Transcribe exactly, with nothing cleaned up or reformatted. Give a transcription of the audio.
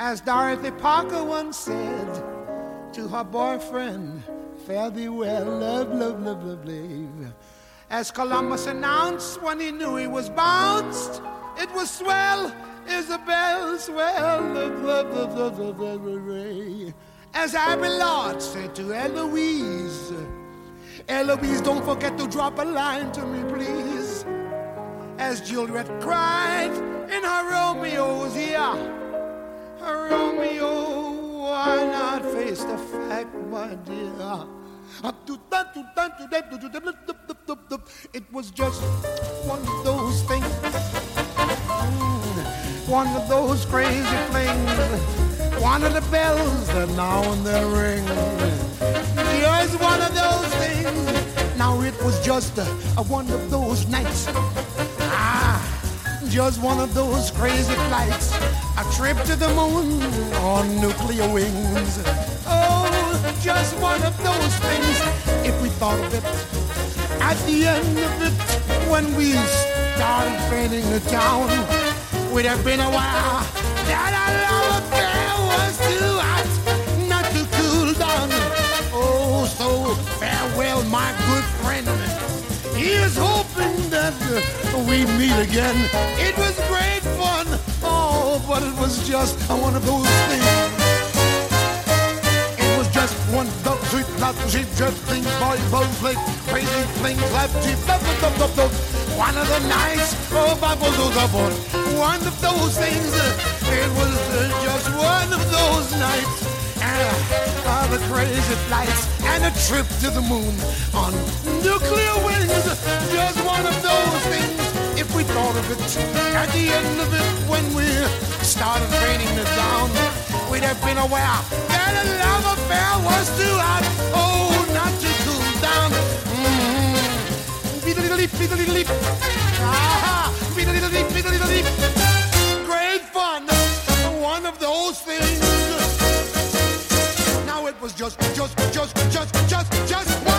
As Dorothy Parker once said to her boyfriend, fare thee well, love, love, love, love, love. As Columbus announced when he knew he was bounced, it was swell, Isabel, swell, love, love, love, love, love, love, love. As Abby Lord said to Eloise, Eloise, don't forget to drop a line to me, please. As Juliet cried in her Romeo's ear, her Romeo, why not face the fact, my dear? It was just one of those things, one of those crazy flings, one of the bells that now and then ring. Just one of those things. Now it was just a, a one of those nights. Ah, just one of those crazy flights. A trip to the moon on nuclear wings. Oh, just one of those things. If we thought of it at the end of it, when we started painting the town, we'd have been aware that our love affair was too hot not to cool down. Oh, so farewell, my good friend. Here's hoping that uh, we meet again. It was great fun, oh, but it was just one of those things. It was just one of those sweet, not sweet, just things, boy, both like crazy things, left cheap, one of the nights, oh, Bible goes up on one of those things. It was uh, just one of those nights. Uh, the crazy flights and a trip to the moon on nuclear wings. Just one of those things. If we thought of it at the end of it, when we started raining it down, we'd have been aware that a love affair was too hot, oh, not to cool down. Mm-hmm. Beat-a-little-leap, beat-a-little-leap. Ah, beat-a-little-leap, beat-a-little-leap. Great fun. One of those things. It was just, just, just, just, just, just one.